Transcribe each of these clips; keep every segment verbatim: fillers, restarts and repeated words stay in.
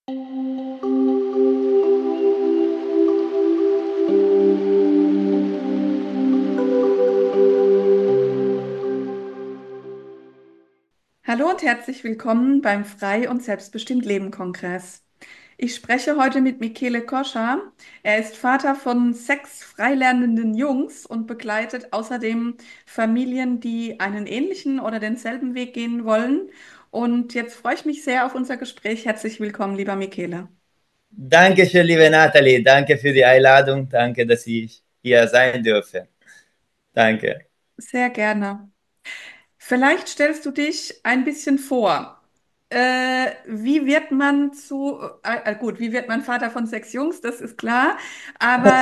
Hallo und herzlich willkommen beim Frei und Selbstbestimmt Leben Kongress. Ich spreche heute mit Michele Koscha. Er ist Vater von sechs freilernenden Jungs und begleitet außerdem Familien, die einen ähnlichen oder denselben Weg gehen wollen. Und jetzt freue ich mich sehr auf unser Gespräch. Herzlich willkommen, lieber Michele. Dankeschön, liebe Nathalie. Danke für die Einladung. Danke, dass ich hier sein dürfe. Danke. Sehr gerne. Vielleicht stellst du dich ein bisschen vor. Äh, wie wird man zu, äh, äh, gut, wie wird man Vater von sechs Jungs, das ist klar, aber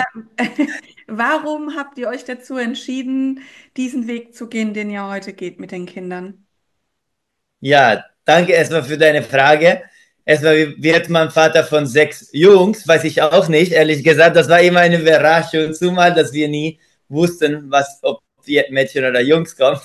warum habt ihr euch dazu entschieden, diesen Weg zu gehen, den ihr heute geht mit den Kindern? Ja, danke erstmal für deine Frage. Erstmal wie wird man Vater von sechs Jungs, weiß ich auch nicht, ehrlich gesagt. Das war immer eine Überraschung, zumal, dass wir nie wussten, was, ob wir Mädchen oder Jungs kommt.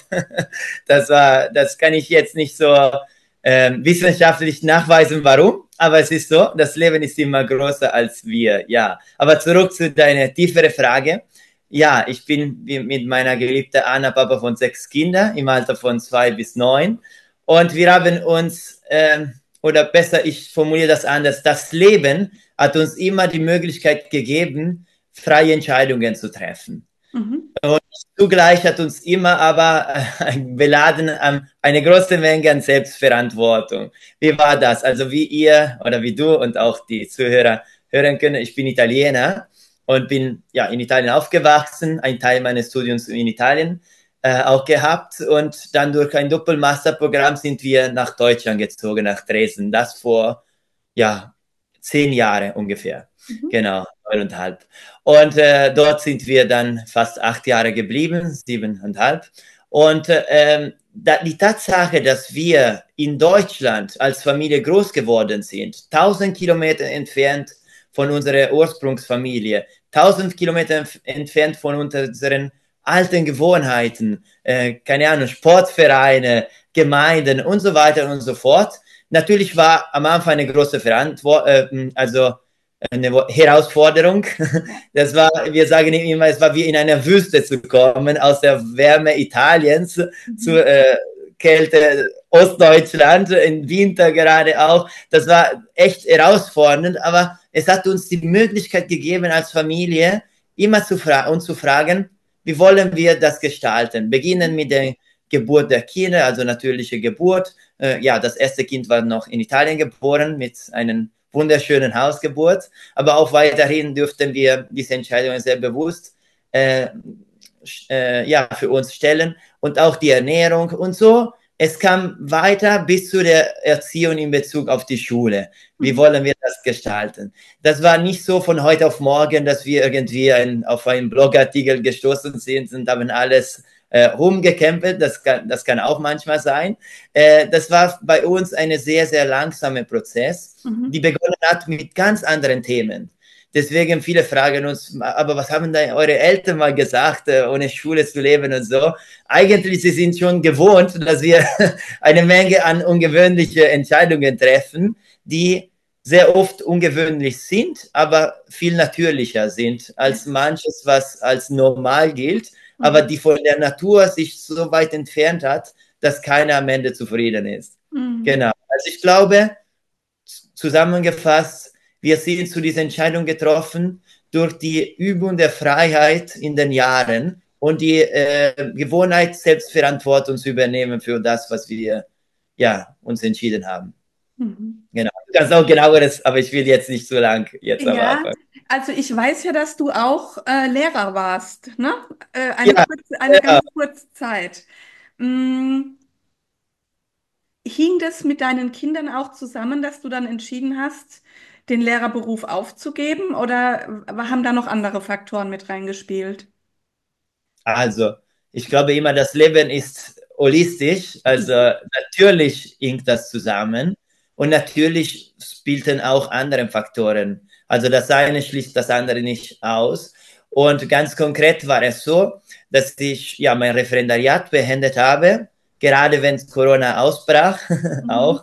Das war, das kann ich jetzt nicht so ähm, wissenschaftlich nachweisen, warum, aber es ist so, das Leben ist immer größer als wir, ja. Aber zurück zu deiner tieferen Frage. Ja, ich bin mit meiner geliebten Anna Papa von sechs Kindern im Alter von zwei bis neun. Und wir haben uns, ähm, oder besser, ich formuliere das anders, das Leben hat uns immer die Möglichkeit gegeben, freie Entscheidungen zu treffen. Mhm. Und zugleich hat uns immer aber äh, beladen ähm, eine große Menge an Selbstverantwortung. Wie war das? Also wie ihr oder wie du und auch die Zuhörer hören können, ich bin Italiener und bin ja in Italien aufgewachsen, ein Teil meines Studiums in Italien äh, auch gehabt und dann durch ein Doppelmasterprogramm sind wir nach Deutschland gezogen, nach Dresden. Das vor ja zehn Jahre ungefähr. Mhm. Genau, neuneinhalb. Und äh, dort sind wir dann fast acht Jahre geblieben, siebeneinhalb. Und äh, da, die Tatsache, dass wir in Deutschland als Familie groß geworden sind, tausend Kilometer entfernt von unserer Ursprungsfamilie, tausend Kilometer entfernt von unseren alten Gewohnheiten, äh, keine Ahnung, Sportvereine, Gemeinden und so weiter und so fort. Natürlich war am Anfang eine große Verantwortung, äh, also eine Herausforderung. Das war, wir sagen immer, es war wie in einer Wüste zu kommen, aus der Wärme Italiens Mhm. zur äh, Kälte Ostdeutschland, im Winter gerade auch. Das war echt herausfordernd, aber es hat uns die Möglichkeit gegeben, als Familie immer zu fragen und zu fragen, wie wollen wir das gestalten? Beginnen mit der Geburt der Kinder, also natürliche Geburt. Äh, ja, das erste Kind war noch in Italien geboren mit einem wunderschönen Hausgeburt, aber auch weiterhin dürften wir diese Entscheidungen sehr bewusst äh, äh, ja, für uns stellen und auch die Ernährung und so. Es kam weiter bis zu der Erziehung in Bezug auf die Schule. Wie Mhm. wollen wir das gestalten? Das war nicht so von heute auf morgen, dass wir irgendwie ein, auf einen Blogartikel gestoßen sind und haben alles äh, rumgekämpft. Das kann, das kann auch manchmal sein. Äh, das war bei uns ein sehr, sehr langsamer Prozess, die Mhm. begonnen hat mit ganz anderen Themen. Deswegen viele fragen uns, aber was haben da eure Eltern mal gesagt, äh, ohne Schule zu leben und so? Eigentlich, sie sind schon gewohnt, dass wir eine Menge an ungewöhnliche Entscheidungen treffen, die sehr oft ungewöhnlich sind, aber viel natürlicher sind Ja. als manches, was als normal gilt, aber Mhm. die von der Natur sich so weit entfernt hat, dass keiner am Ende zufrieden ist. Mhm. Genau. Also ich glaube, zusammengefasst, wir sind zu dieser Entscheidung getroffen durch die Übung der Freiheit in den Jahren und die äh, Gewohnheit, Selbstverantwortung zu übernehmen für das, was wir ja, uns entschieden haben. Mhm. Genau. Du kannst auch genaueres, aber ich will jetzt nicht so lang jetzt am Ja, Anfang. also ich weiß ja, dass du auch äh, Lehrer warst, ne? Äh, eine Ja, kurze, eine ja. ganz kurze Zeit. Mm, hing das mit deinen Kindern auch zusammen, dass du dann entschieden hast, den Lehrerberuf aufzugeben, oder haben da noch andere Faktoren mit reingespielt? Also, ich glaube immer, das Leben ist holistisch. Also, natürlich hängt das zusammen. Und natürlich spielten auch andere Faktoren. Also, das eine schließt das andere nicht aus. Und ganz konkret war es so, dass ich ja mein Referendariat beendet habe gerade wenn Corona ausbrach, Mhm. auch.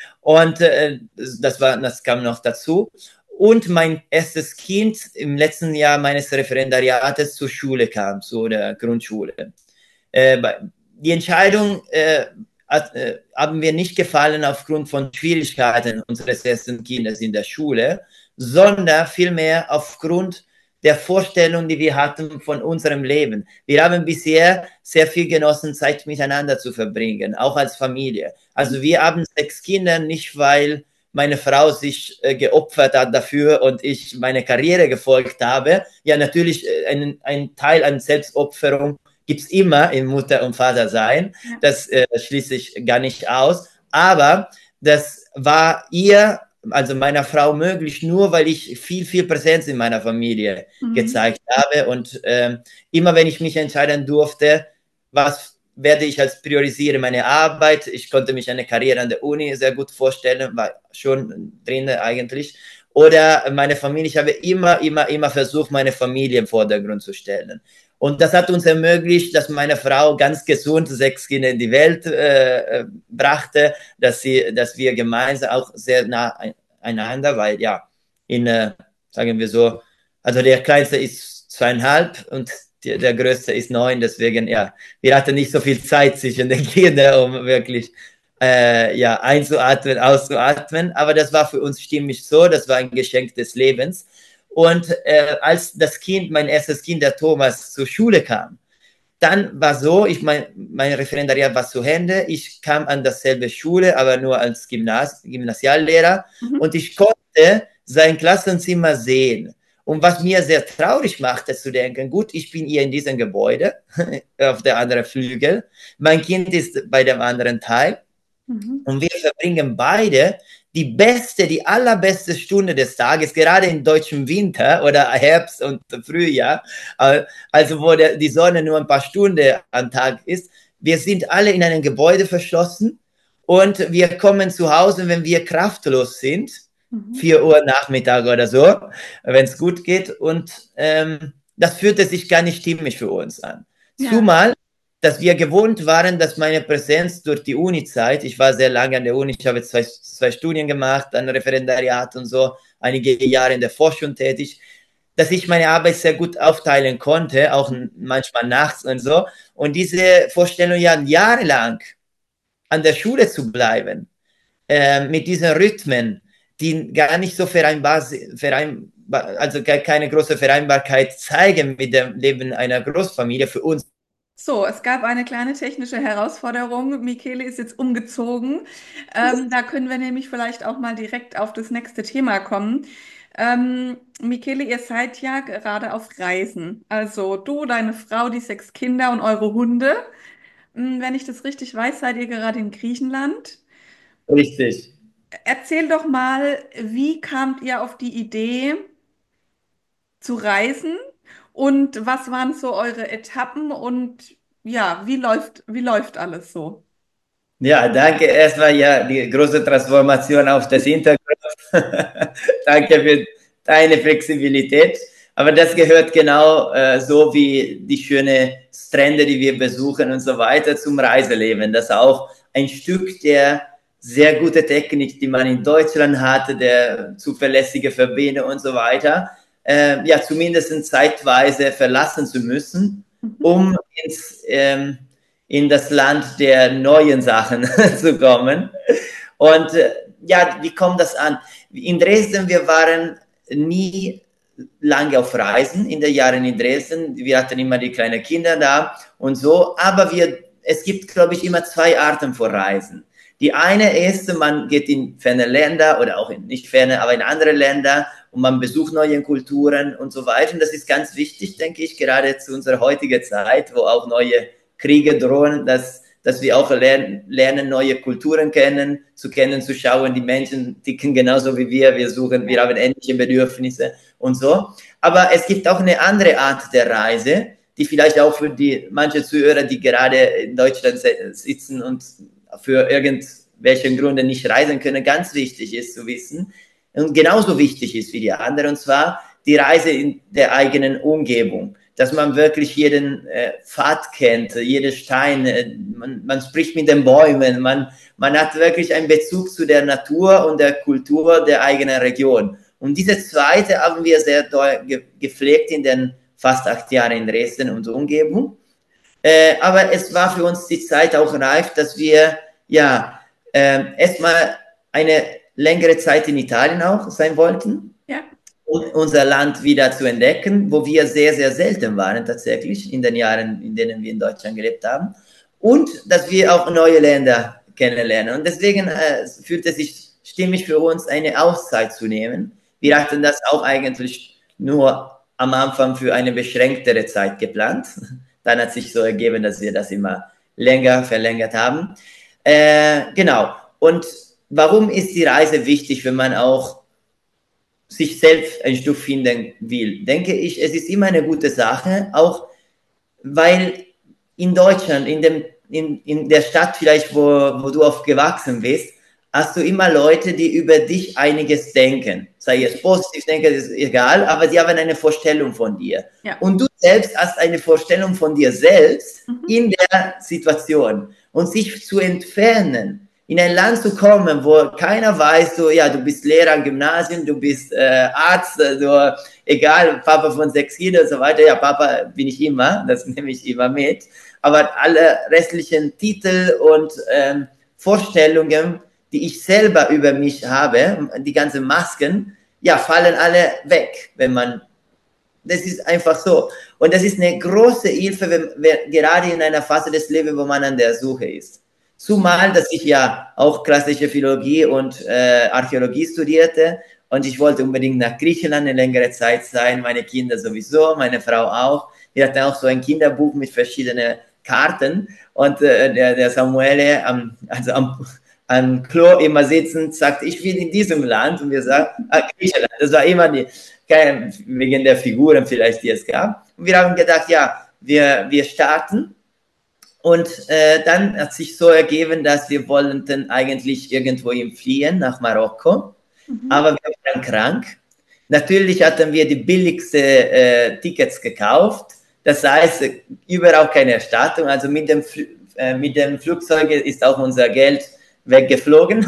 Und äh, das war, das kam noch dazu. Und mein erstes Kind im letzten Jahr meines Referendariates zur Schule kam, zu der Grundschule. Äh, die Entscheidung äh, hat, äh, haben wir nicht gefallen aufgrund von Schwierigkeiten unseres ersten Kindes in der Schule, sondern vielmehr aufgrund der Vorstellung, die wir hatten von unserem Leben. Wir haben bisher sehr viel genossen, Zeit miteinander zu verbringen, auch als Familie. Also wir haben sechs Kinder nicht, weil meine Frau sich äh, geopfert hat dafür und ich meine Karriere gefolgt habe. Ja, natürlich äh, ein, ein Teil an Selbstopferung gibt es immer in Mutter und Vater sein. Ja. Das äh, schließe ich gar nicht aus. Aber das war ihr, also meiner Frau, möglich, nur weil ich viel, viel Präsenz in meiner Familie Mhm. gezeigt habe. Und ähm, immer wenn ich mich entscheiden durfte, was werde ich als priorisiere meine Arbeit. Ich konnte mich eine Karriere an der Uni sehr gut vorstellen, war schon drin eigentlich. Oder meine Familie, ich habe immer, immer, immer versucht, meine Familie im Vordergrund zu stellen. Und das hat uns ermöglicht, dass meine Frau ganz gesund sechs Kinder in die Welt äh, brachte, dass, sie, dass wir gemeinsam auch sehr nah einander, weil ja, in, äh, sagen wir so, also der Kleinste ist zweieinhalb und der, der Größte ist neun, deswegen ja, wir hatten nicht so viel Zeit zwischen den Kindern, um wirklich äh, ja, einzuatmen, auszuatmen, aber das war für uns stimmig so, das war ein Geschenk des Lebens. Und äh, als das Kind, mein erstes Kind, der Thomas, zur Schule kam, dann war so, ich mein, mein Referendariat war zu Ende, ich kam an dasselbe Schule, aber nur als Gymnas Gymnasiallehrer Mhm. und ich konnte sein Klassenzimmer sehen. Und was mir sehr traurig machte, zu denken, gut, ich bin hier in diesem Gebäude, auf der anderen Flügel, mein Kind ist bei dem anderen Teil Mhm. und wir verbringen beide die beste, die allerbeste Stunde des Tages, gerade im deutschen Winter oder Herbst und Frühjahr, äh, also wo der, die Sonne nur ein paar Stunden am Tag ist. Wir sind alle in einem Gebäude verschlossen und wir kommen zu Hause, wenn wir kraftlos sind, Mhm. vier Uhr Nachmittag oder so, wenn es gut geht. Und ähm, das fühlte sich gar nicht stimmig für uns an. Ja. Zumal dass wir gewohnt waren, dass meine Präsenz durch die Uni-Zeit, ich war sehr lange an der Uni, ich habe zwei, zwei Studien gemacht, ein Referendariat und so, einige Jahre in der Forschung tätig, dass ich meine Arbeit sehr gut aufteilen konnte, auch manchmal nachts und so. Und diese Vorstellung, ja, jahrelang an der Schule zu bleiben, äh, mit diesen Rhythmen, die gar nicht so vereinbar sind, vereinbar, also keine große Vereinbarkeit zeigen mit dem Leben einer Großfamilie für uns. So, es gab eine kleine technische Herausforderung. Michele ist jetzt umgezogen. Ähm, da können wir nämlich vielleicht auch mal direkt auf das nächste Thema kommen. Ähm, Michele, ihr seid ja gerade auf Reisen. Also du, deine Frau, die sechs Kinder und eure Hunde. Hm, wenn ich das richtig weiß, seid ihr gerade in Griechenland. Richtig. Erzähl doch mal, wie kamt ihr auf die Idee zu reisen und was waren so eure Etappen und ja, wie läuft, wie läuft alles so? Ja, danke erstmal, ja, die große Transformation auf das Hintergrund. Danke für deine Flexibilität. Aber das gehört genau äh, so wie die schönen Strände, die wir besuchen und so weiter zum Reiseleben. Das ist auch ein Stück der sehr gute Technik, die man in Deutschland hatte, der zuverlässige Verbindung und so weiter, äh, ja, zumindest zeitweise verlassen zu müssen, Mhm. um ins, ähm, in das Land der neuen Sachen zu kommen. Und äh, ja, wie kommt das an? In Dresden, wir waren nie lange auf Reisen in den Jahren in Dresden. Wir hatten immer die kleinen Kinder da und so. Aber wir, es gibt, glaube ich, immer zwei Arten von Reisen. Die eine ist, man geht in ferne Länder oder auch in nicht ferne, aber in andere Länder und man besucht neue Kulturen und so weiter. Und das ist ganz wichtig, denke ich, gerade zu unserer heutigen Zeit, wo auch neue Kriege drohen, dass, dass wir auch lernen, lernen, neue Kulturen kennen, zu kennen, zu schauen. Die Menschen ticken genauso wie wir. Wir suchen, wir Ja. haben ähnliche Bedürfnisse und so. Aber es gibt auch eine andere Art der Reise, die vielleicht auch für die manche Zuhörer, die gerade in Deutschland sitzen und für irgendwelchen Gründen nicht reisen können, ganz wichtig ist zu wissen und genauso wichtig ist wie die andere, und zwar die Reise in der eigenen Umgebung. dass man wirklich jeden äh, Pfad kennt, jeden Stein, äh, man, man spricht mit den Bäumen, man, man hat wirklich einen Bezug zu der Natur und der Kultur der eigenen Region. Und diese zweite haben wir sehr doll ge gepflegt in den fast acht Jahren in Dresden und Umgebung. Äh, aber es war für uns die Zeit auch reif, dass wir ja äh, erstmal eine längere Zeit in Italien auch sein wollten. Ja. Und unser Land wieder zu entdecken, wo wir sehr, sehr selten waren tatsächlich in den Jahren, in denen wir in Deutschland gelebt haben. Und dass wir auch neue Länder kennenlernen. Und deswegen äh, fühlt es sich stimmig für uns, eine Auszeit zu nehmen. Wir hatten das auch eigentlich nur am Anfang für eine beschränktere Zeit geplant. Dann hat sich so ergeben, dass wir das immer länger verlängert haben. Äh, genau. Und warum ist die Reise wichtig, wenn man auch sich selbst ein Stück finden will? Denke ich, es ist immer eine gute Sache, auch weil in Deutschland, in, dem, in, in der Stadt vielleicht, wo, wo du aufgewachsen bist, hast du immer Leute, die über dich einiges denken. Sei es positiv, denke, das ist egal, aber sie haben eine Vorstellung von dir. Ja. Und du selbst hast eine Vorstellung von dir selbst mhm. in der Situation. Und sich zu entfernen, in ein Land zu kommen, wo keiner weiß, so, ja, du bist Lehrer am Gymnasium, du bist äh, Arzt, so, egal, Papa von sechs Kindern und so weiter. Ja, Papa bin ich immer, das nehme ich immer mit. Aber alle restlichen Titel und ähm, Vorstellungen, die ich selber über mich habe, die ganzen Masken, ja, fallen alle weg, wenn man, das ist einfach so. Und das ist eine große Hilfe, wenn, wenn, gerade in einer Phase des Lebens, wo man an der Suche ist. Zumal, dass ich ja auch klassische Philologie und äh, Archäologie studierte und ich wollte unbedingt nach Griechenland eine längere Zeit sein, meine Kinder sowieso, meine Frau auch. Wir hatten auch so ein Kinderbuch mit verschiedenen Karten und äh, der, der Samuele, ähm, also am, am Klo immer sitzend, sagt, ich will in diesem Land und wir sagen, ah, Griechenland, das war immer die, wegen der Figuren vielleicht, die es gab. Und wir haben gedacht, ja, wir, wir starten. Und äh, dann hat sich so ergeben, dass wir wollten eigentlich irgendwo fliehen nach Marokko, mhm. aber wir waren krank. Natürlich hatten wir die billigsten äh, Tickets gekauft, das heißt überhaupt keine Erstattung, also mit dem, äh, mit dem Flugzeug ist auch unser Geld weggeflogen.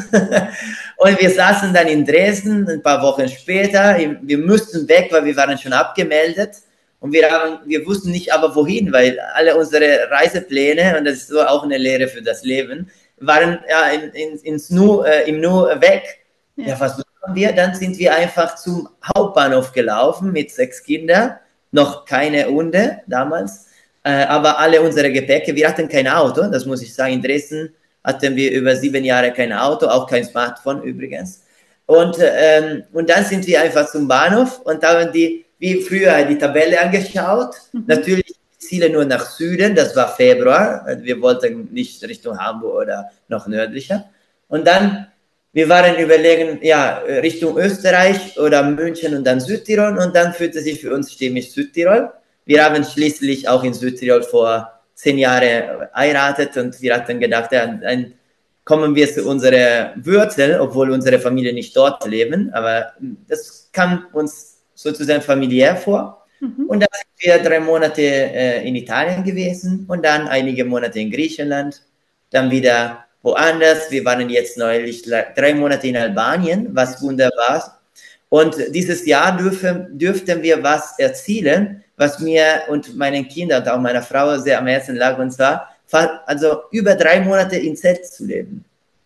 Und wir saßen dann in Dresden ein paar Wochen später, wir mussten weg, weil wir waren schon abgemeldet. Und wir, haben, wir wussten nicht aber wohin, weil alle unsere Reisepläne, und das ist so auch eine Lehre für das Leben, waren ja in, in, ins Nu, äh, im Nu weg. Ja. Ja, was machen wir? Dann sind wir einfach zum Hauptbahnhof gelaufen mit sechs Kindern, noch keine Hunde damals, äh, aber alle unsere Gepäcke, wir hatten kein Auto, das muss ich sagen, in Dresden hatten wir über sieben Jahre kein Auto, auch kein Smartphone übrigens. Und, ähm, und dann sind wir einfach zum Bahnhof und haben die wie früher die Tabelle angeschaut. Mhm. Natürlich Ziele nur nach Süden, das war Februar. Wir wollten nicht Richtung Hamburg oder noch nördlicher. Und dann, wir waren überlegen, ja, Richtung Österreich oder München und dann Südtirol. Und dann fühlte sich für uns stimmig Südtirol. Wir haben schließlich auch in Südtirol vor zehn Jahren geheiratet und wir hatten gedacht, ja, dann kommen wir zu unserer Wurzel, obwohl unsere Familie nicht dort leben. Aber das kam uns sozusagen familiär vor. Mhm. Und dann sind wir drei Monate äh, in Italien gewesen und dann einige Monate in Griechenland, dann wieder woanders. Wir waren jetzt neulich drei Monate in Albanien, was wunderbar. Und dieses Jahr dürfen, dürften wir was erzielen, was mir und meinen Kindern und auch meiner Frau sehr am Herzen lag, und zwar also über drei Monate in Zelt zu leben.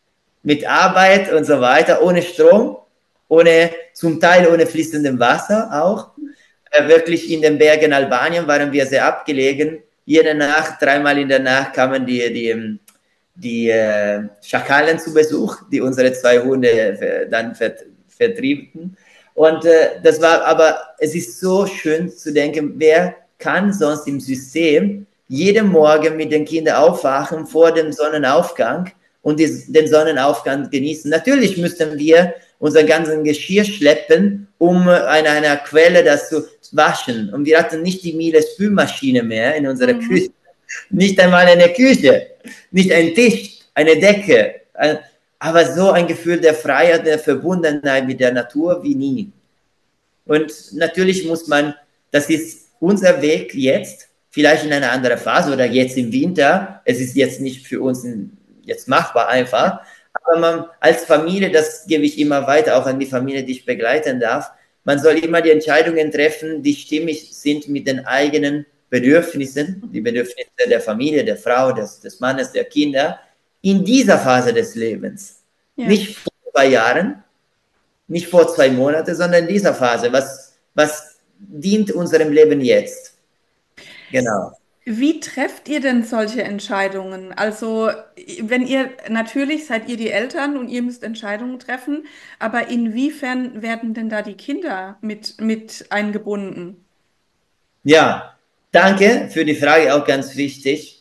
Mit Arbeit und so weiter, ohne Strom, ohne, zum Teil ohne fließendem Wasser auch. Äh, wirklich in den Bergen Albanien waren wir sehr abgelegen. Jede Nacht, dreimal in der Nacht kamen die, die, die äh, Schakalen zu Besuch, die unsere zwei Hunde äh, dann vert, vertrieben. Und äh, das war, aber es ist so schön zu denken, wer kann sonst im System jeden Morgen mit den Kindern aufwachen vor dem Sonnenaufgang und die, den Sonnenaufgang genießen. Natürlich müssten wir unser ganzen Geschirr schleppen, um an einer Quelle das zu waschen. Und wir hatten nicht die Miele Spülmaschine mehr in unserer mhm. Küche. Nicht einmal eine Küche, nicht ein Tisch, eine Decke. Aber so ein Gefühl der Freiheit, der Verbundenheit mit der Natur wie nie. Und natürlich muss man, das ist unser Weg jetzt, vielleicht in einer anderen Phase oder jetzt im Winter, es ist jetzt nicht für uns jetzt machbar einfach, aber man als Familie, das gebe ich immer weiter, auch an die Familie, die ich begleiten darf, man soll immer die Entscheidungen treffen, die stimmig sind mit den eigenen Bedürfnissen, die Bedürfnisse der Familie, der Frau, des, des Mannes, der Kinder, in dieser Phase des Lebens. Ja. Nicht vor zwei Jahren, nicht vor zwei Monaten, sondern in dieser Phase. Was, was dient unserem Leben jetzt? Genau. Wie trefft ihr denn solche Entscheidungen? Also, wenn ihr, natürlich seid ihr die Eltern und ihr müsst Entscheidungen treffen, aber inwiefern werden denn da die Kinder mit, mit eingebunden? Ja, danke für die Frage, auch ganz wichtig.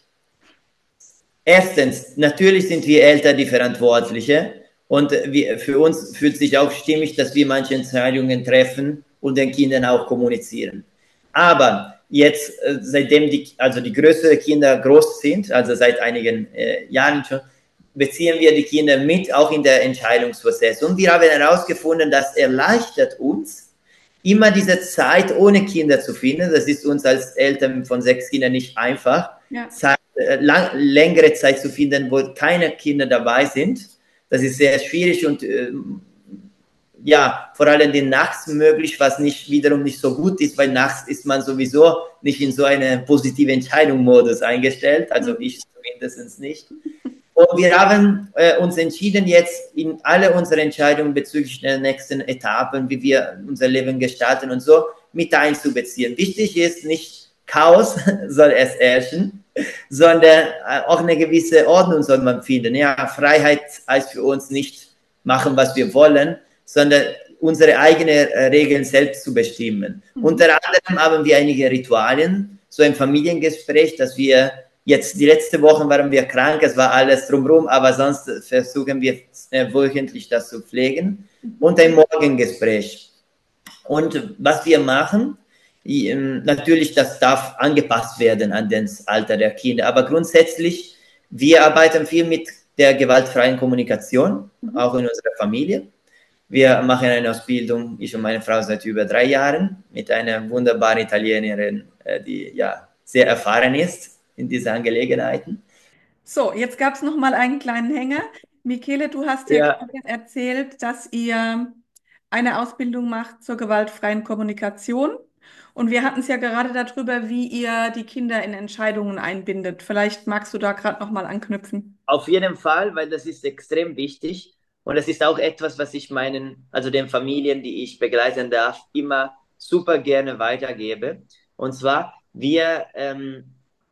Erstens, natürlich sind wir Eltern die Verantwortliche und wir, für uns fühlt sich auch stimmig, dass wir manche Entscheidungen treffen und den Kindern auch kommunizieren. Aber jetzt, äh, seitdem die, also die größeren Kinder groß sind, also seit einigen äh, Jahren schon, beziehen wir die Kinder mit, auch in der Entscheidungsprozess. Und wir haben herausgefunden, das erleichtert uns, immer diese Zeit ohne Kinder zu finden. Das ist uns als Eltern von sechs Kindern nicht einfach, Ja. Zeit, äh, lang, längere Zeit zu finden, wo keine Kinder dabei sind. Das ist sehr schwierig und äh, ja, vor allem den nachts möglich, was nicht wiederum nicht so gut ist, weil nachts ist man sowieso nicht in so eine positive Entscheidung-Modus eingestellt, also ich zumindest nicht. Und wir haben äh, uns entschieden, jetzt in alle unsere Entscheidungen bezüglich der nächsten Etappen, wie wir unser Leben gestalten und so, mit einzubeziehen. Wichtig ist, nicht Chaos soll es herrschen, sondern äh, auch eine gewisse Ordnung soll man finden. Ja, Freiheit heißt für uns nicht machen, was wir wollen, sondern unsere eigenen äh, Regeln selbst zu bestimmen. Mhm. Unter anderem haben wir einige Ritualien, so ein Familiengespräch, dass wir jetzt, die letzte Woche waren wir krank, es war alles drumherum, aber sonst versuchen wir äh, wöchentlich das zu pflegen und ein Morgengespräch. Und was wir machen, natürlich, das darf angepasst werden an das Alter der Kinder, aber grundsätzlich, wir arbeiten viel mit der gewaltfreien Kommunikation, Mhm. auch in unserer Familie. Wir machen eine Ausbildung, ich und meine Frau seit über drei Jahren, mit einer wunderbaren Italienerin, die ja sehr erfahren ist in diesen Angelegenheiten. So, jetzt gab es noch mal einen kleinen Hänger. Michele, du hast ja Ja, gerade erzählt, dass ihr eine Ausbildung macht zur gewaltfreien Kommunikation. Und wir hatten es ja gerade darüber, wie ihr die Kinder in Entscheidungen einbindet. Vielleicht magst du da gerade noch mal anknüpfen. auf jeden Fall, weil das ist extrem wichtig und das ist auch etwas, was ich meinen, also den Familien, die ich begleiten darf, immer super gerne weitergebe. Und zwar, wir, ähm,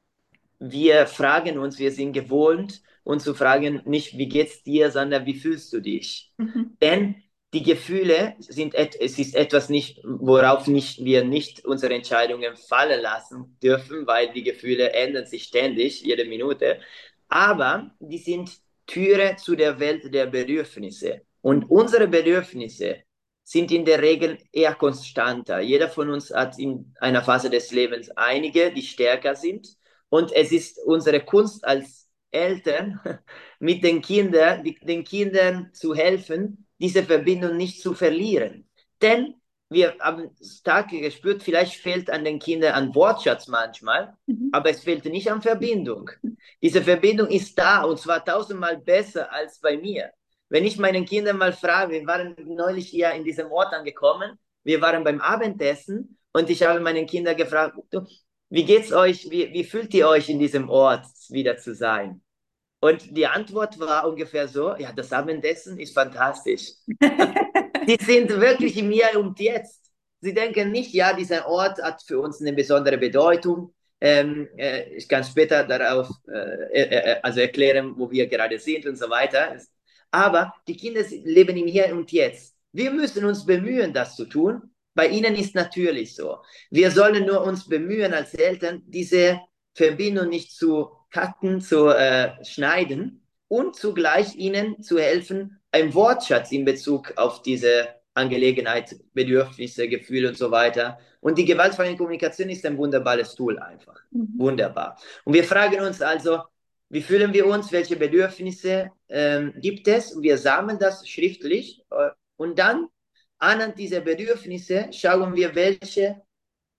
wir fragen uns, wir sind gewohnt, uns zu fragen, nicht wie geht's dir, sondern wie fühlst du dich? Mhm. Denn die Gefühle sind, et es ist etwas nicht, worauf nicht, wir nicht unsere Entscheidungen fallen lassen dürfen, weil die Gefühle ändern sich ständig, jede Minute. Aber die sind Türe zu der Welt der Bedürfnisse. Und unsere Bedürfnisse sind in der Regel eher konstanter. Jeder von uns hat in einer Phase des Lebens einige, die stärker sind. Und es ist unsere Kunst als Eltern, mit den Kindern, die, den Kindern zu helfen, diese Verbindung nicht zu verlieren. Denn wir haben stark gespürt, vielleicht fehlt an den Kindern an Wortschatz manchmal, Mhm. aber es fehlt nicht an Verbindung. Diese Verbindung ist da und zwar tausendmal besser als bei mir. Wenn ich meinen Kindern mal frage, wir waren neulich hier in diesem Ort angekommen, wir waren beim Abendessen und ich habe meinen Kindern gefragt, du, wie geht's euch, wie, wie fühlt ihr euch in diesem Ort wieder zu sein? Und die Antwort war ungefähr so, ja, das Abendessen ist fantastisch. Die sind wirklich im Hier und Jetzt. Sie denken nicht, ja, dieser Ort hat für uns eine besondere Bedeutung. Ähm, äh, ich kann später darauf äh, äh, also erklären, wo wir gerade sind und so weiter. Aber die Kinder leben im Hier und Jetzt. Wir müssen uns bemühen, das zu tun. Bei ihnen ist natürlich so. Wir sollen nur uns bemühen als Eltern, diese Verbindung nicht zu cutten, zu äh, schneiden und zugleich ihnen zu helfen, ein Wortschatz in Bezug auf diese Angelegenheit, Bedürfnisse, Gefühle und so weiter. Und die gewaltfreie Kommunikation ist ein wunderbares Tool einfach. Mhm. Wunderbar. Und wir fragen uns also, wie fühlen wir uns, welche Bedürfnisse ähm, gibt es? Und wir sammeln das schriftlich äh, und dann anhand dieser Bedürfnisse schauen wir, welche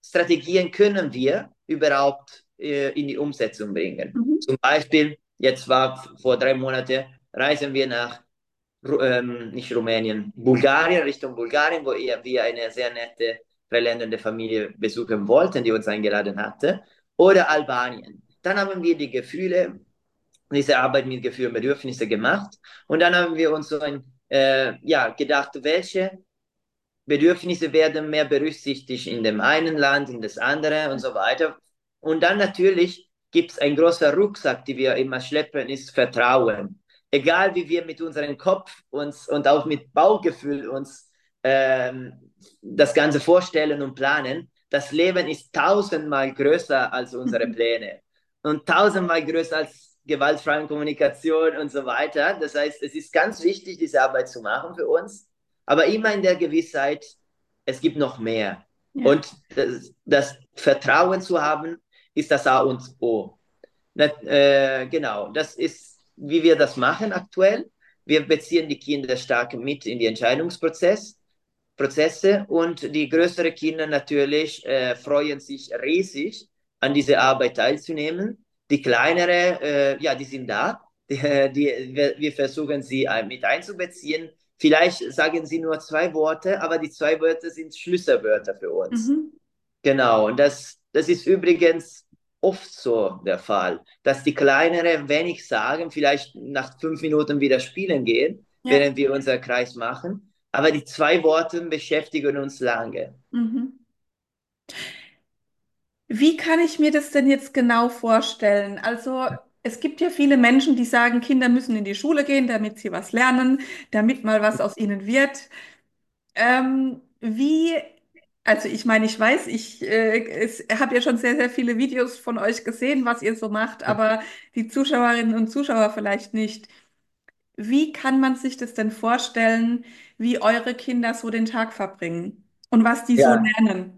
Strategien können wir überhaupt äh, in die Umsetzung bringen? Mhm. Zum Beispiel, jetzt war vor drei Monaten, reisen wir nach, ähm, nicht Rumänien, Bulgarien, Richtung Bulgarien, wo wir eine sehr nette, verländernde Familie besuchen wollten, die uns eingeladen hatte, oder Albanien. Dann haben wir die Gefühle, diese Arbeit mit Gefühl und Bedürfnisse gemacht und dann haben wir uns so ein, äh, ja, gedacht, welche Bedürfnisse werden mehr berücksichtigt in dem einen Land, in das andere und so weiter. Und dann natürlich gibt es einen großen Rucksack, den wir immer schleppen, ist Vertrauen. Egal wie wir mit unserem Kopf uns und auch mit Bauchgefühl uns ähm, das Ganze vorstellen und planen, das Leben ist tausendmal größer als unsere Pläne und tausendmal größer als gewaltfreie Kommunikation und so weiter. Das heißt, es ist ganz wichtig, diese Arbeit zu machen für uns, aber immer in der Gewissheit, es gibt noch mehr. Ja. Und das, das Vertrauen zu haben, ist das A und O. Das, äh, genau, das ist, wie wir das machen aktuell. Wir beziehen die Kinder stark mit in die Entscheidungsprozess. Prozesse und die größeren Kinder natürlich äh, freuen sich riesig, an dieser Arbeit teilzunehmen. Die kleinere, äh, ja, die sind da. Die, die, wir, wir versuchen sie mit einzubeziehen. Vielleicht sagen sie nur zwei Worte, aber die zwei Wörter sind Schlüsselwörter für uns. Mhm. Genau, und das, das ist übrigens oft so der Fall, dass die kleineren wenig sagen, vielleicht nach fünf Minuten wieder spielen gehen, Ja. während wir unseren Kreis machen. Aber die zwei Worte beschäftigen uns lange. Mhm. Wie kann ich mir das denn jetzt genau vorstellen? Also, es gibt ja viele Menschen, die sagen, Kinder müssen in die Schule gehen, damit sie was lernen, damit mal was aus ihnen wird. Ähm, wie, also ich meine, ich weiß, ich äh, habe ja schon sehr, sehr viele Videos von euch gesehen, was ihr so macht, aber die Zuschauerinnen und Zuschauer vielleicht nicht. Wie kann man sich das denn vorstellen, wie eure Kinder so den Tag verbringen und was die so Ja, lernen?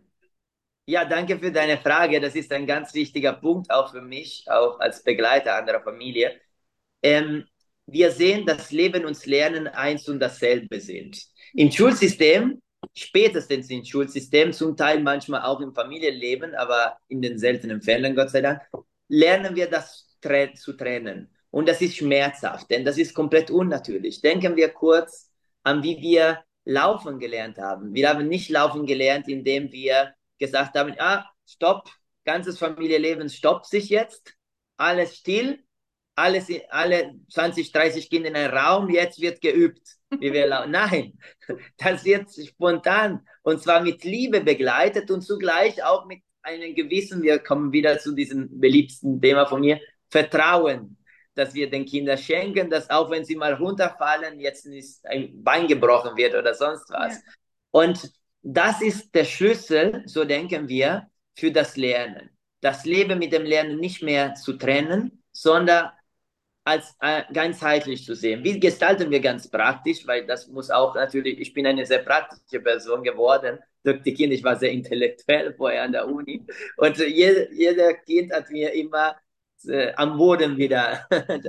ja, danke für deine Frage. Das ist ein ganz wichtiger Punkt auch für mich, auch als Begleiter anderer Familie. Ähm, wir sehen, dass Leben und Lernen eins und dasselbe sind. Im Schulsystem, spätestens im Schulsystem, zum Teil manchmal auch im Familienleben, aber in den seltenen Fällen, Gott sei Dank, lernen wir das tre zu trennen. Und das ist schmerzhaft, denn das ist komplett unnatürlich. Denken wir kurz an, wie wir laufen gelernt haben. Wir haben nicht laufen gelernt, indem wir gesagt haben, ah, stopp, ganzes Familienleben stoppt sich jetzt, alles still, alles, alle zwanzig, dreißig Kinder in einem Raum, jetzt wird geübt. Wie wir Nein, das wird spontan und zwar mit Liebe begleitet und zugleich auch mit einem gewissen, wir kommen wieder zu diesem beliebten Thema von mir, Vertrauen, dass wir den Kindern schenken, dass auch wenn sie mal runterfallen, jetzt nicht ein Bein gebrochen wird oder sonst Ja. was. Und das ist der Schlüssel, so denken wir, für das Lernen. Das Leben mit dem Lernen nicht mehr zu trennen, sondern als äh, ganzheitlich zu sehen. Wie gestalten wir ganz praktisch, weil das muss auch natürlich, ich bin eine sehr praktische Person geworden durch die Kinder, ich war sehr intellektuell vorher an der Uni und äh, jeder, jeder Kind hat mir immer äh, am Boden wieder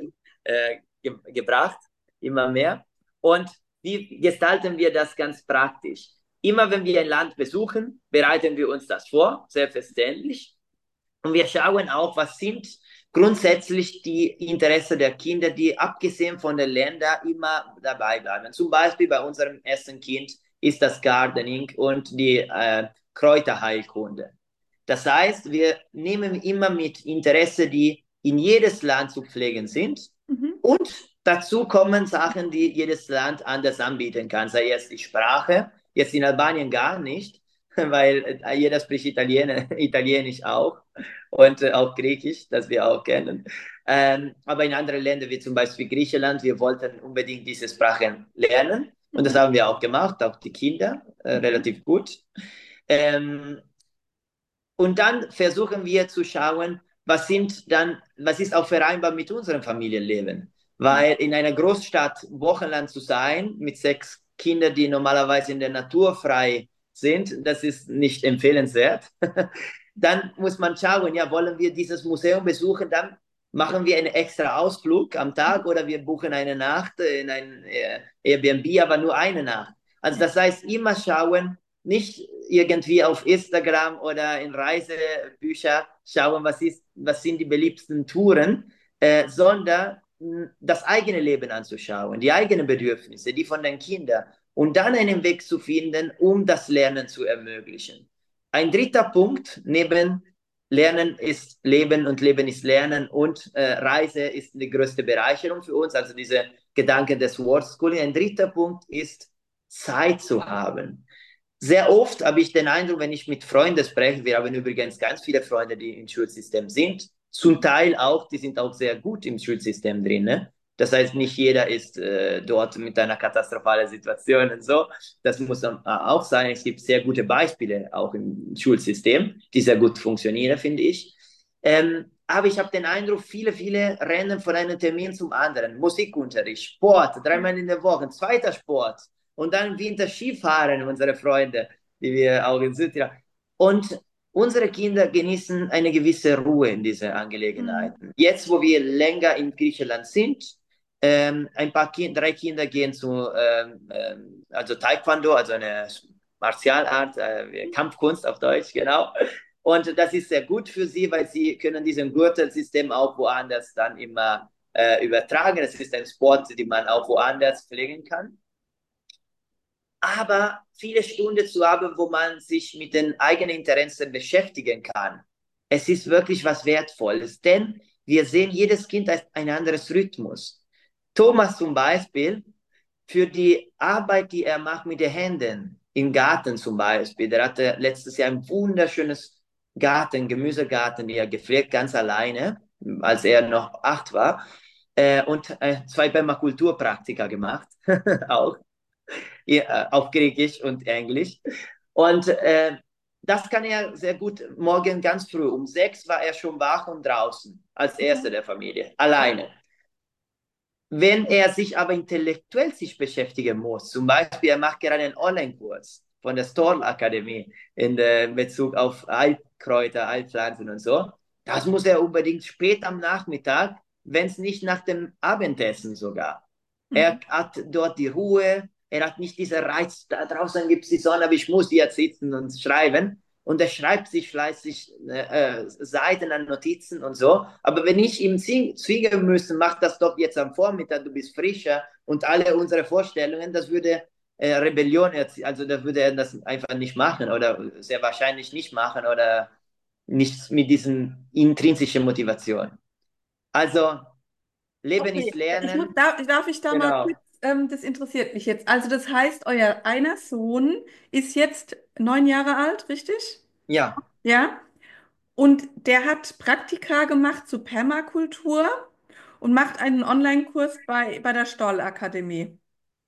äh, ge gebracht, immer mehr. Und wie gestalten wir das ganz praktisch? Immer wenn wir ein Land besuchen, bereiten wir uns das vor, selbstverständlich. Und wir schauen auch, was sind grundsätzlich die Interessen der Kinder, die abgesehen von den Ländern immer dabei bleiben. Zum Beispiel bei unserem ersten Kind ist das Gardening und die äh, Kräuterheilkunde. Das heißt, wir nehmen immer mit Interesse, die in jedes Land zu pflegen sind. Mhm. Und dazu kommen Sachen, die jedes Land anders anbieten kann. Sei es die Sprache, jetzt in Albanien gar nicht, weil jeder spricht Italiener, Italienisch auch und äh, auch Griechisch, das wir auch kennen. Ähm, aber in anderen Ländern, wie zum Beispiel Griechenland, wir wollten unbedingt diese Sprachen lernen und das Mhm. haben wir auch gemacht, auch die Kinder, äh, Mhm. relativ gut. Ähm, und dann versuchen wir zu schauen, was sind dann, was ist auch vereinbar mit unserem Familienleben. Weil in einer Großstadt wochenlang zu sein, mit sechs Kindern, die normalerweise in der Natur frei sind, das ist nicht empfehlenswert. Dann muss man schauen, ja, wollen wir dieses Museum besuchen, dann machen wir einen extra Ausflug am Tag oder wir buchen eine Nacht in ein äh, Airbnb, aber nur eine Nacht. Also Ja. das heißt, immer schauen, nicht irgendwie auf Instagram oder in Reisebücher schauen, was, ist, was sind die beliebtesten Touren, äh, sondern mh, das eigene Leben anzuschauen, die eigenen Bedürfnisse, die von den Kindern und dann einen Weg zu finden, um das Lernen zu ermöglichen. Ein dritter Punkt neben Lernen ist Leben und Leben ist Lernen und äh, Reise ist die größte Bereicherung für uns, also diese Gedanken des World Schooling. Ein dritter Punkt ist Zeit zu haben. Sehr oft habe ich den Eindruck, wenn ich mit Freunden spreche, wir haben übrigens ganz viele Freunde, die im Schulsystem sind, zum Teil auch, die sind auch sehr gut im Schulsystem drin. Ne? Das heißt, nicht jeder ist äh, dort mit einer katastrophalen Situation und so. Das muss dann auch sein. Es gibt sehr gute Beispiele auch im Schulsystem, die sehr gut funktionieren, finde ich. Ähm, aber ich habe den Eindruck, viele, viele rennen von einem Termin zum anderen. Musikunterricht, Sport, dreimal in der Woche, zweiter Sport und dann Winter Skifahren, unsere Freunde, die wir auch in Südtirol. Und unsere Kinder genießen eine gewisse Ruhe in diesen Mhm. Angelegenheiten. Jetzt, wo wir länger in Griechenland sind, ähm, ein paar kind, drei Kinder gehen zu ähm, ähm, also Taekwondo, also eine Martialart, äh, Kampfkunst auf Deutsch, genau. Und das ist sehr gut für sie, weil sie können diesen Gürtelsystem auch woanders dann immer äh, übertragen. Es ist ein Sport, den man auch woanders pflegen kann. Aber viele Stunden zu haben, wo man sich mit den eigenen Interessen beschäftigen kann. Es ist wirklich was Wertvolles, denn wir sehen, jedes Kind hat ein anderes Rhythmus. Thomas zum Beispiel, für die Arbeit, die er macht mit den Händen, im Garten zum Beispiel, der hatte letztes Jahr ein wunderschönes Garten, Gemüsegarten, die er gepflegt, ganz alleine, als er noch acht war, äh, und äh, zwei Permakulturpraktika gemacht, auch ja, auf Griechisch und Englisch. Und äh, das kann er sehr gut morgen ganz früh. Um sechs war er schon wach und draußen, als Erster der Familie, alleine. Wenn er sich aber intellektuell sich beschäftigen muss, zum Beispiel, er macht gerade einen Online-Kurs von der Storl Akademie in äh, Bezug auf Altkräuter, Alpflanzen und so, das muss er unbedingt spät am Nachmittag, wenn es nicht nach dem Abendessen sogar. Er Mhm. hat dort die Ruhe, er hat nicht diesen Reiz, da draußen gibt es die Sonne, aber ich muss jetzt sitzen und schreiben. Und er schreibt sich fleißig äh, Seiten an Notizen und so. Aber wenn ich ihm zwingen müsste, mach das doch jetzt am Vormittag, du bist frischer und alle unsere Vorstellungen, das würde äh, Rebellion erzielen. Also da würde er das einfach nicht machen oder sehr wahrscheinlich nicht machen oder nicht mit diesen intrinsischen Motivation. Also Leben ist Okay, ich muss, Lernen, darf, darf ich da mal genau. kurz, ähm, das interessiert mich jetzt. Also das heißt, euer einer Sohn ist jetzt neun Jahre alt, richtig? Ja, Ja. Und der hat Praktika gemacht zu Permakultur und macht einen Online-Kurs bei, bei der Stoll-Akademie.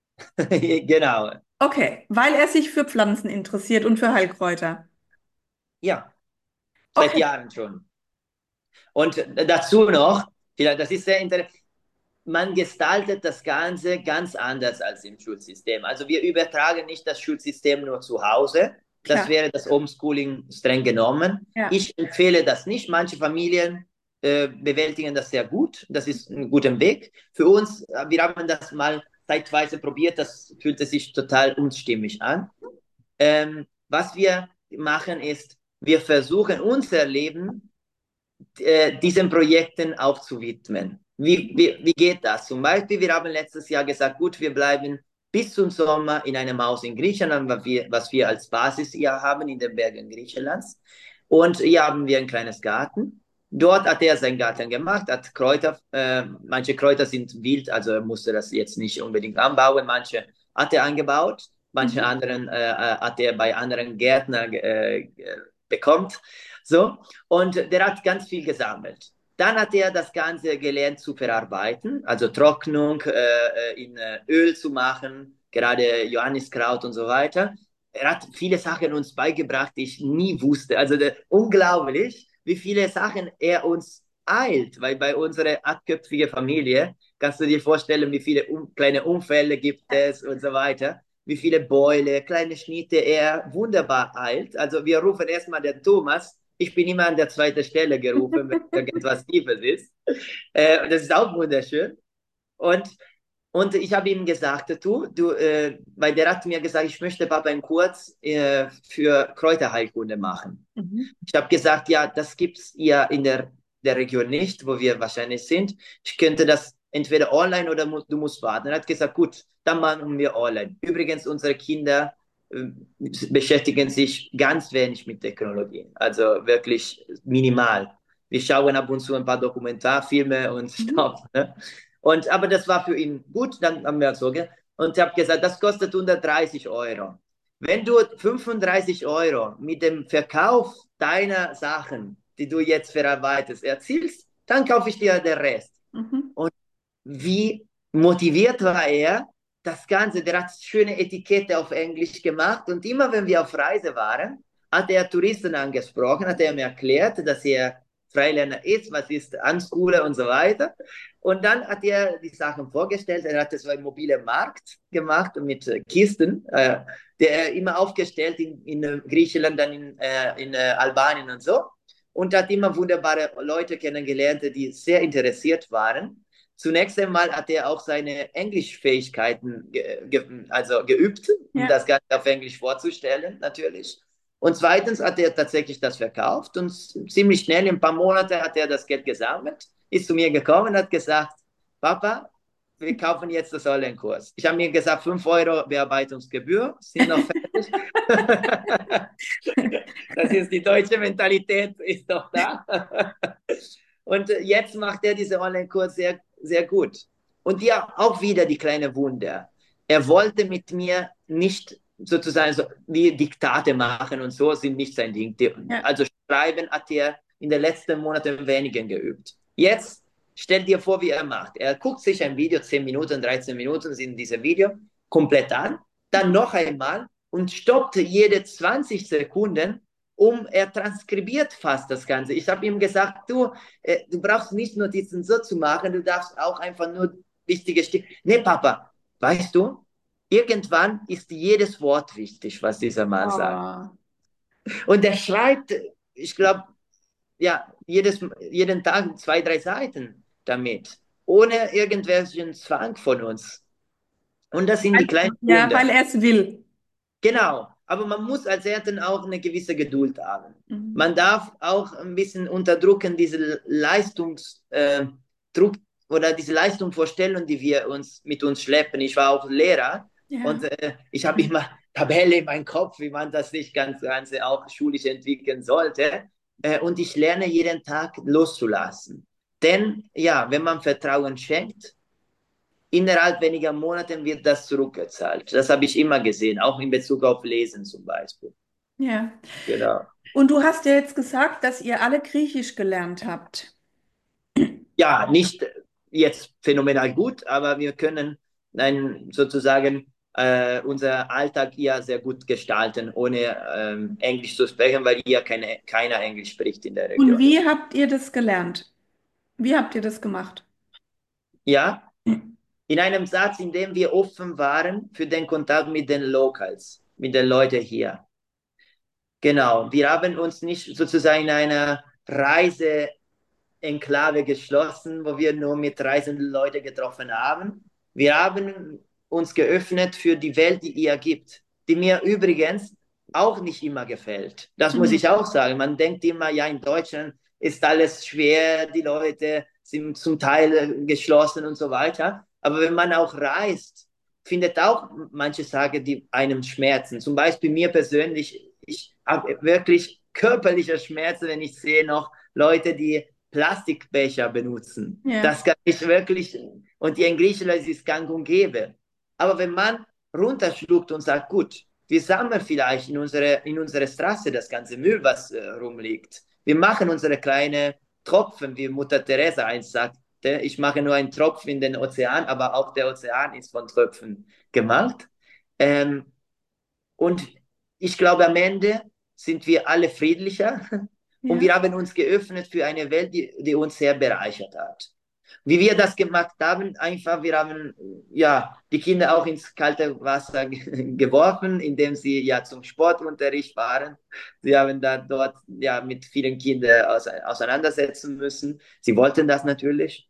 genau. Okay, weil er sich für Pflanzen interessiert und für Heilkräuter. Ja, seit Okay, Jahren schon. Und dazu noch, das ist sehr interessant, man gestaltet das Ganze ganz anders als im Schulsystem. Also wir übertragen nicht das Schulsystem nur zu Hause. Das klar. wäre das Homeschooling streng genommen. Ja. Ich empfehle das nicht. Manche Familien äh, bewältigen das sehr gut. Das ist ein guter Weg. Für uns, äh, wir haben das mal zeitweise probiert. Das fühlte sich total unstimmig an. Ähm, was wir machen ist, wir versuchen unser Leben äh, diesen Projekten auch zu widmen. Wie, wie, wie geht das? Zum Beispiel, wir haben letztes Jahr gesagt, gut, wir bleiben bis zum Sommer in einem Haus in Griechenland, was wir, was wir als Basis hier haben in den Bergen Griechenlands. Und hier haben wir ein kleines Garten. Dort hat er seinen Garten gemacht, hat Kräuter, äh, manche Kräuter sind wild, also er musste das jetzt nicht unbedingt anbauen, manche hat er angebaut, manche Mhm. anderen äh, hat er bei anderen Gärtnern äh, bekommt. So, und der hat ganz viel gesammelt. Dann hat er das Ganze gelernt zu verarbeiten, also Trocknung äh, in äh, Öl zu machen, gerade Johanniskraut und so weiter. Er hat viele Sachen uns beigebracht, die ich nie wusste. Also der, unglaublich, wie viele Sachen er uns eilt, weil bei unserer achtköpfigen Familie kannst du dir vorstellen, wie viele um, kleine Unfälle gibt es und so weiter, wie viele Beule, kleine Schnitte er wunderbar eilt. Also wir rufen erstmal den Thomas. Ich bin immer an der zweiten Stelle gerufen, wenn irgendetwas Tiefes ist. Äh, das ist auch wunderschön. Und Und ich habe ihm gesagt, du, du, äh, weil der hat mir gesagt, ich möchte Papa einen Kurs äh, für Kräuterheilkunde machen. Mhm. Ich habe gesagt, ja, das gibt es ja in der, der Region nicht, wo wir wahrscheinlich sind. Ich könnte das entweder online oder mu du musst warten. Er hat gesagt, gut, dann machen wir online. Übrigens, unsere Kinder äh, beschäftigen sich ganz wenig mit Technologie, also wirklich minimal. Wir schauen ab und zu ein paar Dokumentarfilme und Mhm. Stopp. Ne? Und, aber das war für ihn gut, dann haben wir so, gell? Und ich habe gesagt, das kostet hundertdreißig Euro. Wenn du fünfunddreißig Euro mit dem Verkauf deiner Sachen, die du jetzt verarbeitest, erzielst, dann kaufe ich dir den Rest. Mhm. Und wie motiviert war er, das Ganze, der hat schöne Etikette auf Englisch gemacht und immer wenn wir auf Reise waren, hat er Touristen angesprochen, hat er mir erklärt, dass er Freilerner ist, was ist Unschooler und so weiter. Und dann hat er die Sachen vorgestellt, er hat so einen mobilen Markt gemacht mit Kisten, äh, der er immer aufgestellt in, in Griechenland, dann in, äh, in äh, Albanien und so. Und hat immer wunderbare Leute kennengelernt, die sehr interessiert waren. Zunächst einmal hat er auch seine Englischfähigkeiten ge ge also geübt, um Ja. das Ganze auf Englisch vorzustellen, natürlich. Und zweitens hat er tatsächlich das verkauft und ziemlich schnell, in ein paar Monaten, hat er das Geld gesammelt, ist zu mir gekommen und hat gesagt, Papa, wir kaufen jetzt das Online-Kurs. Ich habe mir gesagt, fünf Euro Bearbeitungsgebühr, sind noch fertig. Das ist die deutsche Mentalität, ist doch da. Und jetzt macht er diese Online-Kurs sehr, sehr gut. Und ja, auch wieder die kleine Wunder. Er wollte mit mir nicht sozusagen so wie Diktate machen und so sind nicht sein Ding. Ja. Also schreiben hat er in den letzten Monaten weniger geübt. Jetzt stell dir vor, wie er macht. Er guckt sich ein Video, zehn Minuten, dreizehn Minuten sind in diesem Video, komplett an, dann noch einmal und stoppt jede zwanzig Sekunden, um, er transkribiert fast das Ganze. Ich habe ihm gesagt, du, äh, du brauchst nicht Notizen so zu machen, du darfst auch einfach nur wichtige Stücke. Nee, Papa, weißt du, irgendwann ist jedes Wort wichtig, was dieser Mann sagt. Oh. Und er schreibt, ich glaube, ja, jedes, jeden Tag zwei, drei Seiten damit, ohne irgendwelchen Zwang von uns. Und das sind die kleinen Ja, Wunder. weil er es will. Genau, aber man muss als Eltern auch eine gewisse Geduld haben. Mhm. Man darf auch ein bisschen unterdrücken, diese Leistungsdruck äh, oder diese Leistungsvorstellung, die wir uns mit uns schleppen. Ich war auch Lehrer und Ja. äh, ich habe immer Tabelle in meinem Kopf, wie man das nicht ganz, ganz auch schulisch entwickeln sollte. Äh, und ich lerne jeden Tag loszulassen. Denn ja, wenn man Vertrauen schenkt, innerhalb weniger Monaten wird das zurückgezahlt. Das habe ich immer gesehen, auch in Bezug auf Lesen zum Beispiel. Ja. Genau. Und du hast ja jetzt gesagt, dass ihr alle Griechisch gelernt habt. Ja, nicht jetzt phänomenal gut, aber wir können ein, sozusagen äh, unser Alltag hier sehr gut gestalten, ohne ähm, Englisch zu sprechen, weil hier keine, keiner Englisch spricht in der Und Region. wie habt ihr das gelernt? Wie habt ihr das gemacht? Ja, in einem Satz, in dem wir offen waren für den Kontakt mit den Locals, mit den Leuten hier. Genau, wir haben uns nicht sozusagen in einer Reise Enklave geschlossen, wo wir nur mit reisenden Leuten getroffen haben. Wir haben uns geöffnet für die Welt, die ihr gibt, die mir übrigens auch nicht immer gefällt. Das muss Mhm. ich auch sagen. Man denkt immer, ja, in Deutschland ist alles schwer, die Leute sind zum Teil geschlossen und so weiter. Aber wenn man auch reist, findet auch manche Sachen, die einem schmerzen. Zum Beispiel mir persönlich, ich habe wirklich körperliche Schmerzen, wenn ich sehe noch Leute, die Plastikbecher benutzen. Ja. Das kann ich wirklich, und hier in Griechenland ist es gang und gäbe. Aber wenn man runterschluckt und sagt, gut, wir sammeln vielleicht in unsere, in unsere Straße das ganze Müll, was äh, rumliegt. Wir machen unsere kleinen Tropfen, wie Mutter Teresa einst sagte, ich mache nur einen Tropfen in den Ozean, aber auch der Ozean ist von Tröpfen gemacht. Ähm, und ich glaube, am Ende sind wir alle friedlicher und Ja. wir haben uns geöffnet für eine Welt, die, die uns sehr bereichert hat. Wie wir das gemacht haben, einfach, wir haben ja die Kinder auch ins kalte Wasser geworfen, indem sie ja zum Sportunterricht waren. Sie haben da dort ja mit vielen Kindern auseinandersetzen müssen. Sie wollten das natürlich.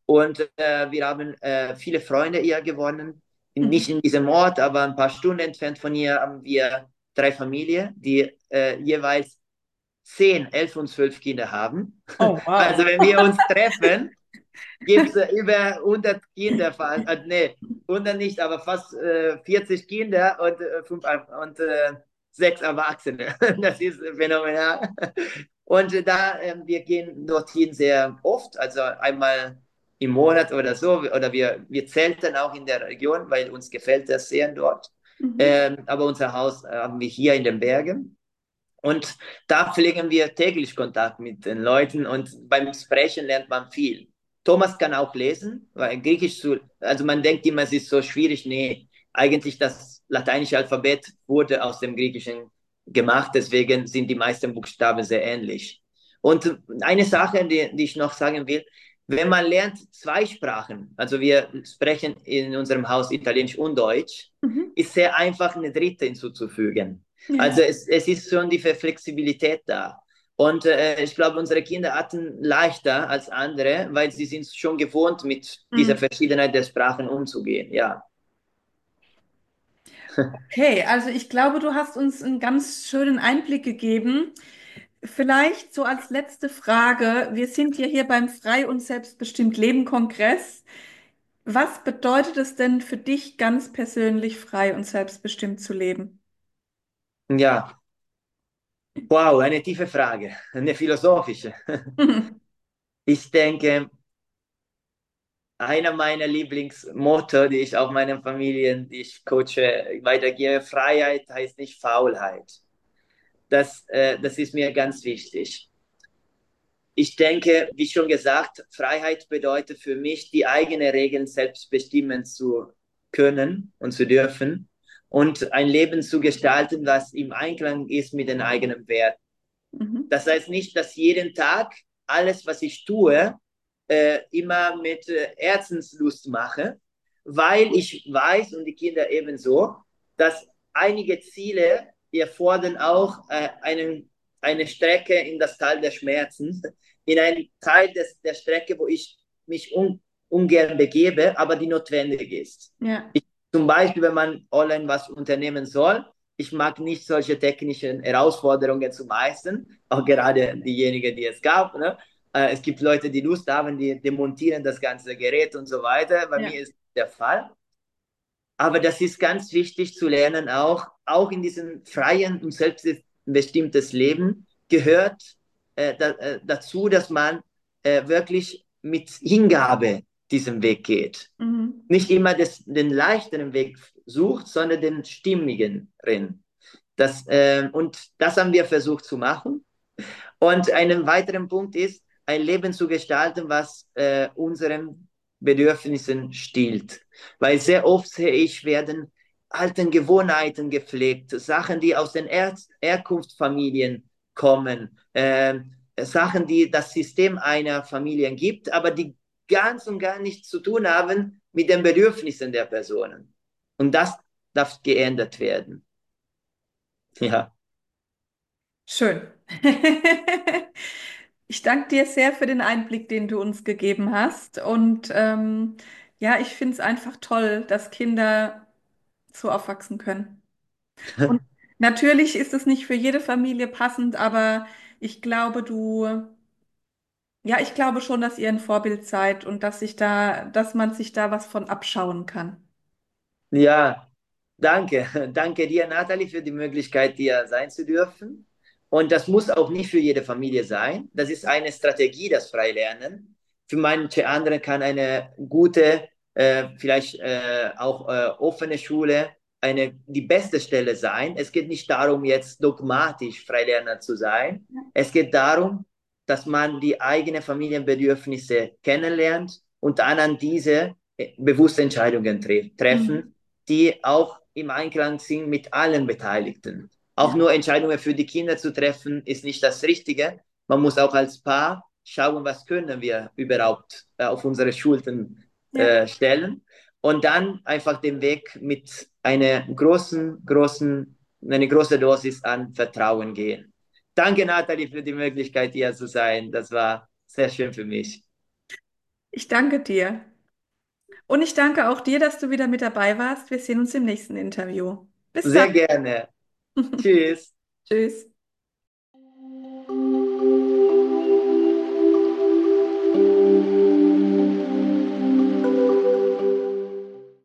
Und äh, wir haben äh, viele Freunde ihr gewonnen. Nicht Mhm. in diesem Ort, aber ein paar Stunden entfernt von ihr haben wir drei Familien, die äh, jeweils zehn, elf und zwölf Kinder haben. Oh, Also wow. wenn wir uns treffen, gibt es äh, über hundert Kinder, fast, äh, nee, hundert nicht, aber fast äh, vierzig Kinder und, äh, fünf, und äh, sechs Erwachsene. Das ist phänomenal. Und äh, da, äh, wir gehen dorthin sehr oft, also einmal im Monat oder so, oder wir, wir zelten auch in der Region, weil uns gefällt das sehr dort. Mhm. Ähm, aber unser Haus äh, haben wir hier in den Bergen. Und da pflegen wir täglich Kontakt mit den Leuten und beim Sprechen lernt man viel. Thomas kann auch lesen, weil Griechisch so, also man denkt immer, es ist so schwierig. Nee, eigentlich das lateinische Alphabet wurde aus dem Griechischen gemacht, deswegen sind die meisten Buchstaben sehr ähnlich. Und eine Sache, die, die ich noch sagen will, wenn man lernt zwei Sprachen, also wir sprechen in unserem Haus Italienisch und Deutsch, Mhm. ist sehr einfach eine dritte hinzuzufügen. Ja. Also es, es ist schon die Flexibilität da. Und äh, ich glaube, unsere Kinder hatten leichter als andere, weil sie sind schon gewohnt, mit dieser Mhm. Verschiedenheit der Sprachen umzugehen. Ja, Okay, also ich glaube, du hast uns einen ganz schönen Einblick gegeben. Vielleicht so als letzte Frage. Wir sind ja hier beim Frei und Selbstbestimmt Leben Kongress. Was bedeutet es denn für dich ganz persönlich, frei und selbstbestimmt zu leben? ja. Wow, eine tiefe Frage, eine philosophische. Ich denke, einer meiner Lieblingsmotto, die ich auch meinen Familien, die ich coache, weitergebe, Freiheit heißt nicht Faulheit. Das, äh, das ist mir ganz wichtig. Ich denke, wie schon gesagt, Freiheit bedeutet für mich, die eigenen Regeln selbst bestimmen zu können und zu dürfen und ein Leben zu gestalten, was im Einklang ist mit den eigenen Werten. Mhm. Das heißt nicht, dass jeden Tag alles, was ich tue, äh, immer mit äh, Herzenslust mache, weil ich weiß und die Kinder ebenso, dass einige Ziele erfordern auch äh, einen, eine Strecke in das Tal der Schmerzen, in einen Teil des, der Strecke, wo ich mich un, ungern begebe, aber die notwendig ist. Ja, Ich, zum Beispiel, wenn man online was unternehmen soll, ich mag nicht solche technischen Herausforderungen zu meistern, auch gerade diejenigen, die es gab. Ne? Äh, es gibt Leute, die Lust haben, die demontieren das ganze Gerät und so weiter. Bei ja. mir ist der Fall. Aber das ist ganz wichtig zu lernen, auch, auch in diesem freien und selbstbestimmtes Leben gehört äh, da, äh, dazu, dass man äh, wirklich mit Hingabe diesen Weg geht. Mhm. Nicht immer des, den leichteren Weg sucht, sondern den stimmigen. Das, äh, und das haben wir versucht zu machen. Und einen weiteren Punkt ist, ein Leben zu gestalten, was äh, unseren Bedürfnissen stillt. Weil sehr oft sehe ich, werden alten Gewohnheiten gepflegt, Sachen, die aus den er Herkunftsfamilien kommen, äh, Sachen, die das System einer Familie gibt, aber die ganz und gar nichts zu tun haben mit den Bedürfnissen der Personen. Und das darf geändert werden. Ja. Schön. Ich danke dir sehr für den Einblick, den du uns gegeben hast. Und ähm, ja, ich finde es einfach toll, dass Kinder so aufwachsen können. Und natürlich ist es nicht für jede Familie passend, aber ich glaube, du, ja, ich glaube schon, dass ihr ein Vorbild seid und dass sich da, dass man sich da was von abschauen kann. Ja, danke. Danke dir, Nathalie, für die Möglichkeit, hier sein zu dürfen. Und das muss auch nicht für jede Familie sein. Das ist eine Strategie, das Freilernen. Für manche andere kann eine gute, äh, vielleicht äh, auch äh, offene Schule eine, die beste Stelle sein. Es geht nicht darum, jetzt dogmatisch Freilerner zu sein. Es geht darum, dass man die eigenen Familienbedürfnisse kennenlernt und dann an diese äh, bewusste Entscheidungen tre treffen, Mhm. die auch im Einklang sind mit allen Beteiligten. Auch Ja, nur Entscheidungen für die Kinder zu treffen, ist nicht das Richtige. Man muss auch als Paar schauen, was können wir überhaupt äh, auf unsere Schultern ja. äh, stellen und dann einfach den Weg mit einer großen, großen, eine große Dosis an Vertrauen gehen. Danke, Nathalie, für die Möglichkeit, hier zu sein. Das war sehr schön für mich. Ich danke dir. Und ich danke auch dir, dass du wieder mit dabei warst. Wir sehen uns im nächsten Interview. Bis dann. Sehr gerne. Tschüss. Tschüss.